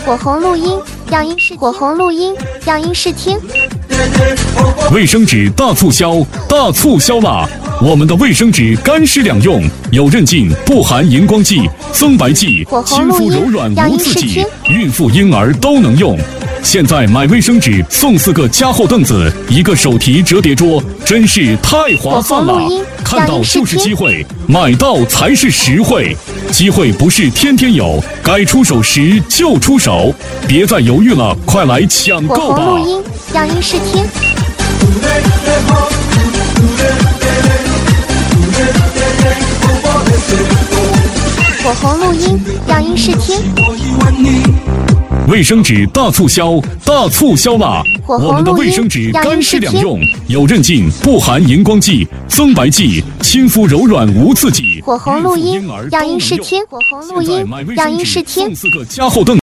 火红录音样音试火红录音样音试听。 卫生纸大促销，大促销啦！我们的卫生纸干湿两用，有韧劲，不含荧光剂、增白剂，亲肤柔软无刺激，孕妇婴儿都能用。现在买卫生纸送4个加厚凳子，1个手提折叠桌，真是太划算了！看到就是机会，买到才是实惠。机会不是天天有，该出手时就出手，别再犹豫了，快来抢购吧！ 火红录音样音试听。火红录音样音试听。 卫生纸大促销，大促销啦！我们的卫生纸干湿两用，有韧劲，不含荧光剂、增白剂，亲肤柔软无刺激。 火红录音样音试听。火红录音样音试听。 送4个加厚凳。